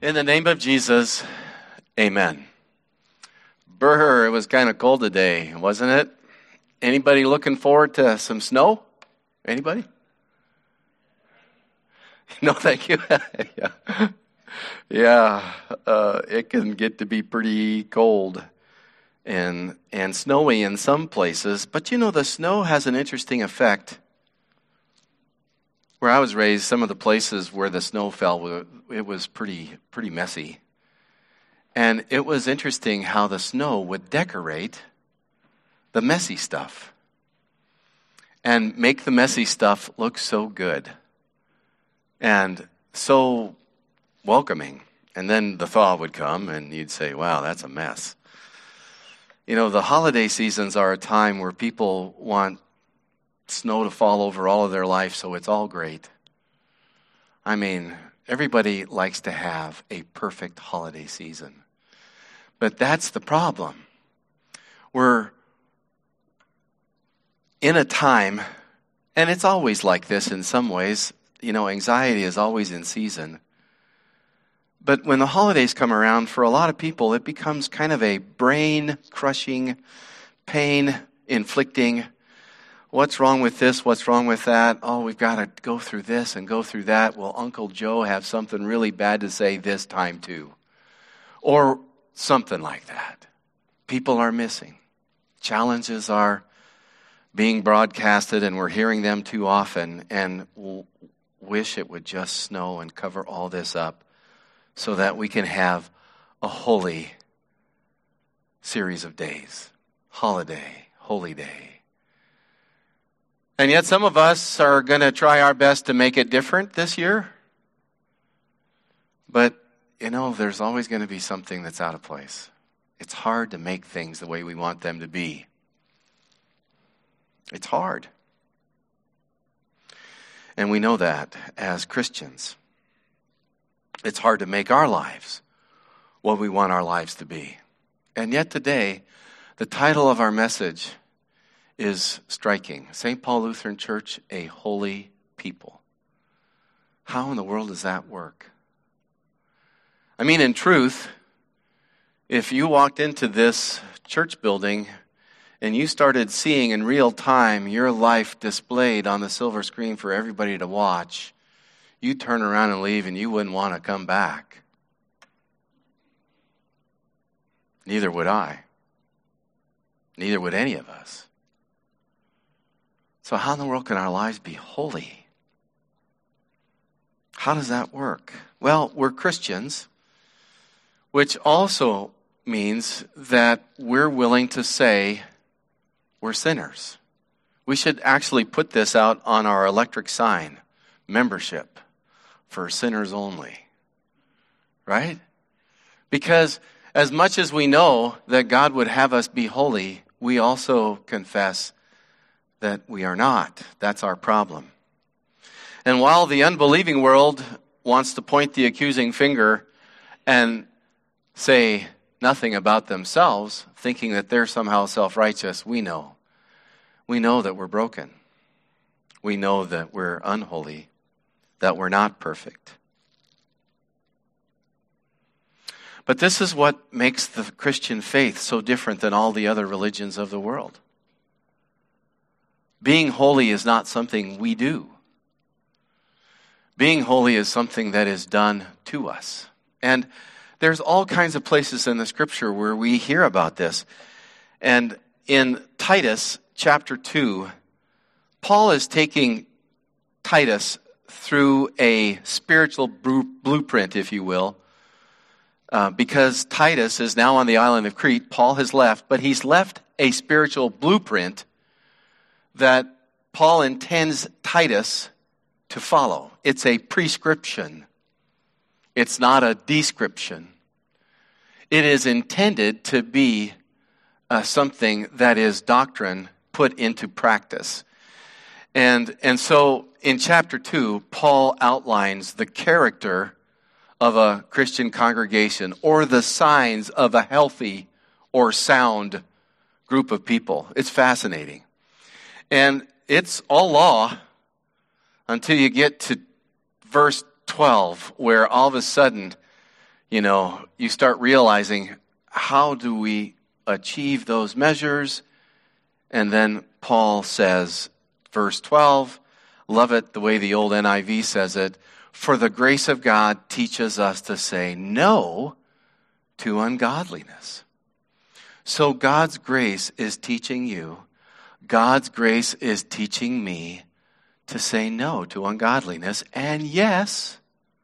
In the name of Jesus, amen. Brr, it was kind of cold today, wasn't it? Anybody looking forward to some snow? Anybody? No, thank you. Yeah, it can get to be pretty cold and snowy in some places. But you know, the snow has an interesting effect. Where I was raised, some of the places where the snow fell, it was pretty messy. And it was interesting how the snow would decorate the messy stuff and make the messy stuff look so good and so welcoming. And then the thaw would come and you'd say, wow, that's a mess. You know, the holiday seasons are a time where people want snow to fall over all of their life, so it's all great. I mean, everybody likes to have a perfect holiday season. But that's the problem. We're in a time, and it's always like this in some ways, you know, anxiety is always in season. But when the holidays come around, for a lot of people, it becomes kind of a brain-crushing, pain-inflicting, what's wrong with this? What's wrong with that? Oh, we've got to go through this and go through that. Will Uncle Joe have something really bad to say this time too? Or something like that. People are missing. Challenges are being broadcasted and we're hearing them too often and wish it would just snow and cover all this up so that we can have a holy series of days. Holiday, holy day. And yet some of us are going to try our best to make it different this year. But, you know, there's always going to be something that's out of place. It's hard to make things the way we want them to be. It's hard. And we know that as Christians. It's hard to make our lives what we want our lives to be. And yet today, the title of our message is striking. St. Paul Lutheran Church, a holy people. How in the world does that work? I mean, in truth, if you walked into this church building and you started seeing in real time your life displayed on the silver screen for everybody to watch, you'd turn around and leave and you wouldn't want to come back. Neither would I. Neither would any of us. So how in the world can our lives be holy? How does that work? Well, we're Christians, which also means that we're willing to say we're sinners. We should actually put this out on our electric sign, membership for sinners only, right? Because as much as we know that God would have us be holy, we also confess that we are not. That's our problem. And while the unbelieving world wants to point the accusing finger and say nothing about themselves, thinking that they're somehow self-righteous, we know. We know that we're broken. We know that we're unholy, that we're not perfect. But this is what makes the Christian faith so different than all the other religions of the world. Being holy is not something we do. Being holy is something that is done to us. And there's all kinds of places in the scripture where we hear about this. And in Titus chapter 2, Paul is taking Titus through a spiritual blueprint, if you will, because Titus is now on the island of Crete. Paul has left, but he's left a spiritual blueprint that Paul intends Titus to follow. It's a prescription. It's not a description. It is intended to be something that is doctrine put into practice. And so in chapter 2, Paul outlines the character of a Christian congregation or the signs of a healthy or sound group of people. It's fascinating. And it's all law until you get to verse 12, where all of a sudden you start realizing, how do we achieve those measures? And then Paul says, verse 12, love it the way the old NIV says it, for the grace of God teaches us to say no to ungodliness. So God's grace is teaching you, God's grace is teaching me to say no to ungodliness and yes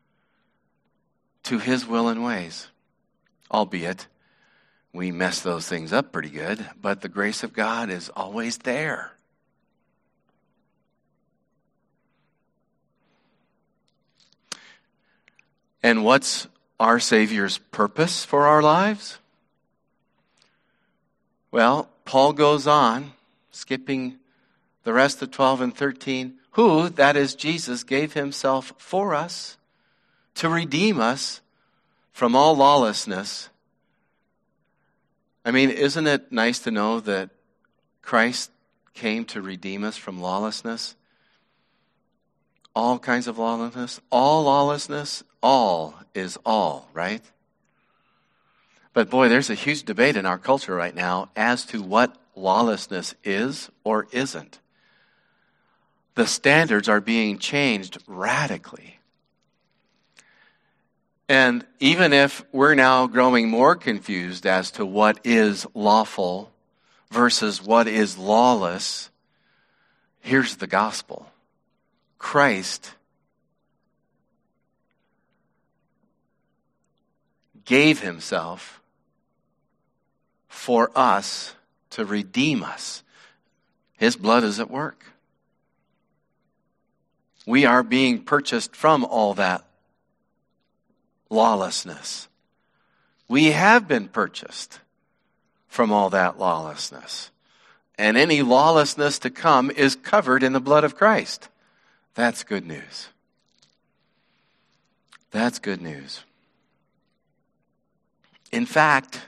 to His will and ways. Albeit, we mess those things up pretty good, but the grace of God is always there. And what's our Savior's purpose for our lives? Well, Paul goes on, skipping the rest of 12 and 13, who, that is Jesus, gave Himself for us to redeem us from all lawlessness. I mean, isn't it nice to know that Christ came to redeem us from lawlessness? All kinds of lawlessness. All lawlessness. All is all, right? But boy, there's a huge debate in our culture right now as to what lawlessness is or isn't. The standards are being changed radically. And even if we're now growing more confused as to what is lawful versus what is lawless, here's the gospel. Christ gave Himself for us to redeem us. His blood is at work. We are being purchased from all that lawlessness. We have been purchased from all that lawlessness. And any lawlessness to come is covered in the blood of Christ. That's good news. That's good news. In fact,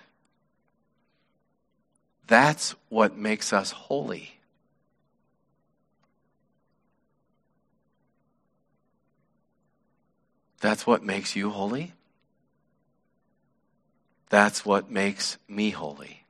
that's what makes us holy. That's what makes you holy. That's what makes me holy.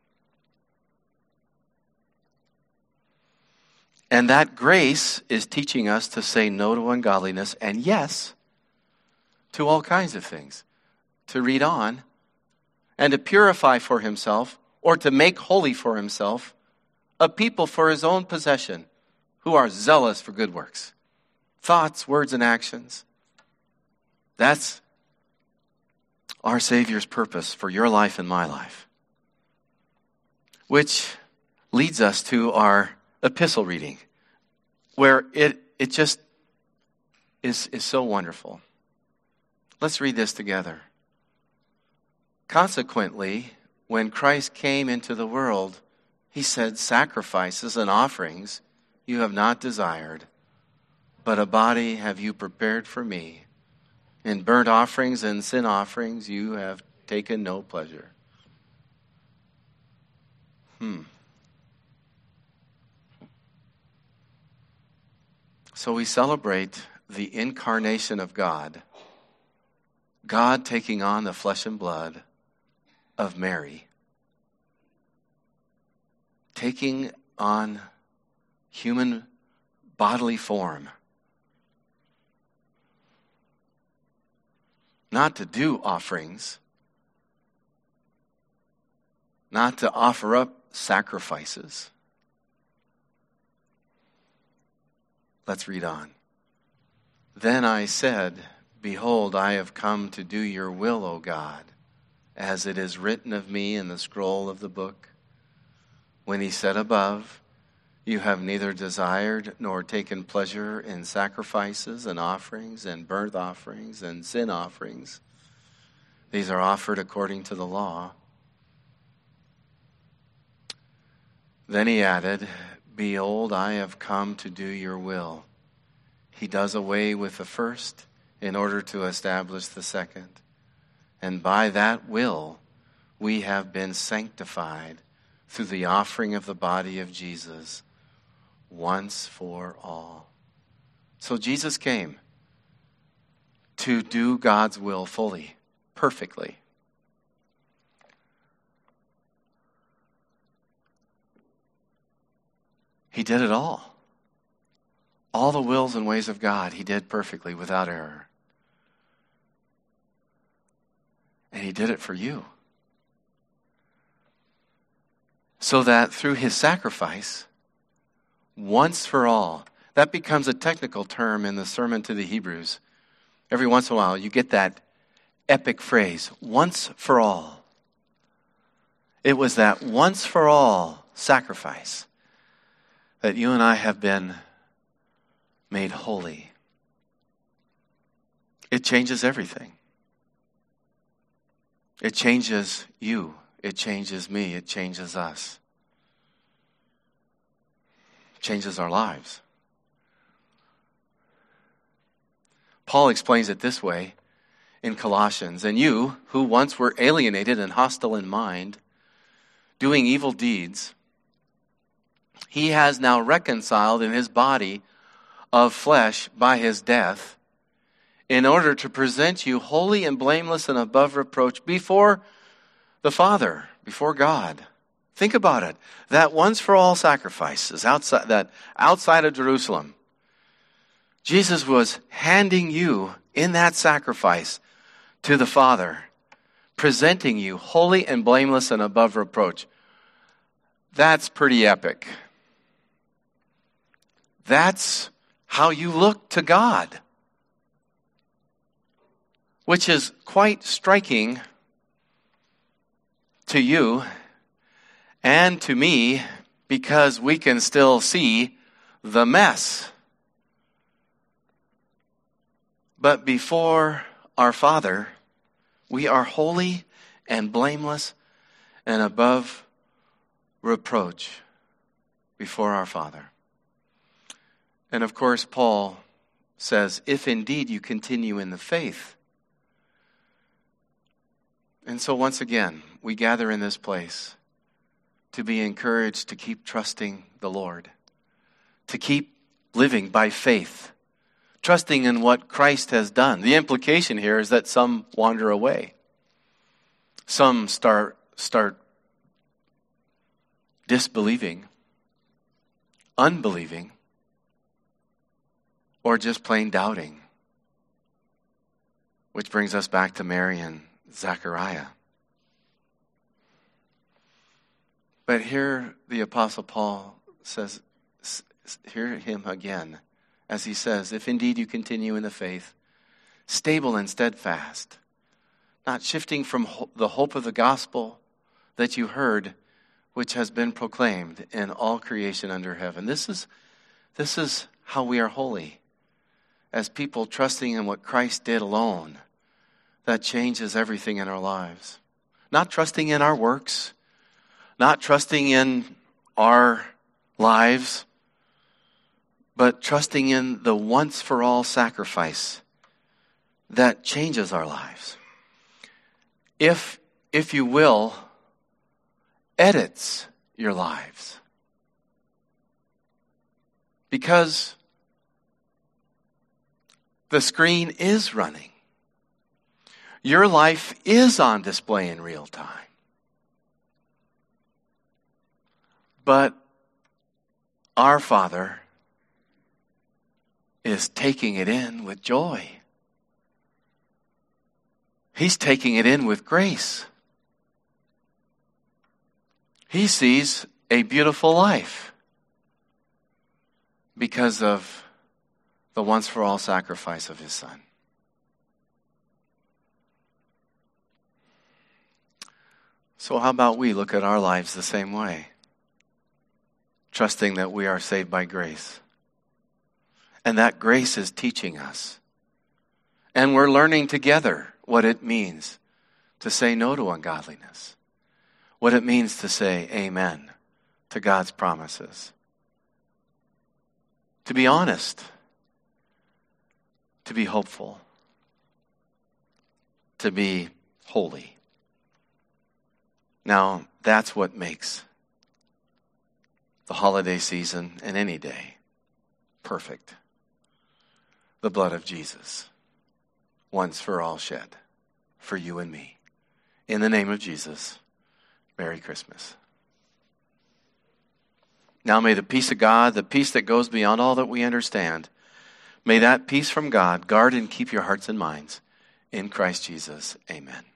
And that grace is teaching us to say no to ungodliness and yes to all kinds of things. To read on and to purify for Himself or to make holy for Himself a people for His own possession who are zealous for good works. Thoughts, words, and actions. That's our Savior's purpose for your life and my life. Which leads us to our epistle reading, where it just is so wonderful. Let's read this together. Consequently, when Christ came into the world, He said, sacrifices and offerings you have not desired, but a body have you prepared for me. In burnt offerings and sin offerings you have taken no pleasure. So we celebrate the incarnation of God. God taking on the flesh and blood of Mary. Taking on human bodily form. Not to do offerings. Not to offer up sacrifices. Let's read on. Then I said, behold, I have come to do your will, O God, as it is written of me in the scroll of the book. When He said above, you have neither desired nor taken pleasure in sacrifices and offerings and burnt offerings and sin offerings. These are offered according to the law. Then He added, behold, I have come to do your will. He does away with the first in order to establish the second. And by that will, we have been sanctified through the offering of the body of Jesus once for all. So Jesus came to do God's will fully, perfectly. He did it all. All the wills and ways of God, he did perfectly without error. And he did it for you. So that through his sacrifice, once for all, that becomes a technical term in the sermon to the Hebrews. Every once in a while, you get that epic phrase, once for all. It was that once for all sacrifice that you and I have been made holy. It changes everything. It changes you. It changes me. It changes us. It changes our lives. Paul explains it this way in Colossians. And you, who once were alienated and hostile in mind, doing evil deeds, he has now reconciled in his body of flesh by his death, in order to present you holy and blameless and above reproach before the Father, before God. Think about it. That once for all sacrifice is outside of Jerusalem. Jesus was handing you in that sacrifice to the Father, presenting you holy and blameless and above reproach. That's pretty epic. That's how you look to God, which is quite striking to you and to me, because we can still see the mess. But before our Father, we are holy and blameless and above reproach before our Father. And of course, Paul says, if indeed you continue in the faith. And so once again, we gather in this place to be encouraged to keep trusting the Lord, to keep living by faith, trusting in what Christ has done. The implication here is that some wander away. Some start disbelieving, unbelieving, or just plain doubting. Which brings us back to Mary and Zechariah. But here the Apostle Paul says, hear him again, as he says, if indeed you continue in the faith, stable and steadfast, not shifting from the hope of the gospel that you heard, which has been proclaimed in all creation under heaven. This is how we are holy, as people trusting in what Christ did alone. That changes everything in our lives. Not trusting in our works, not trusting in our lives, but trusting in the once-for-all sacrifice that changes our lives. If you will, edits your lives. Because the screen is running. Your life is on display in real time. But our Father is taking it in with joy. He's taking it in with grace. He sees a beautiful life because of the once-for-all sacrifice of his Son. So how about we look at our lives the same way? Trusting that we are saved by grace. And that grace is teaching us. And we're learning together what it means to say no to ungodliness. What it means to say amen to God's promises. To be honest. To be hopeful. To be holy. Now, that's what makes the holiday season and any day perfect. The blood of Jesus, once for all shed for you and me. In the name of Jesus, Merry Christmas. Now may the peace of God, the peace that goes beyond all that we understand, may that peace from God guard and keep your hearts and minds. In Christ Jesus, amen.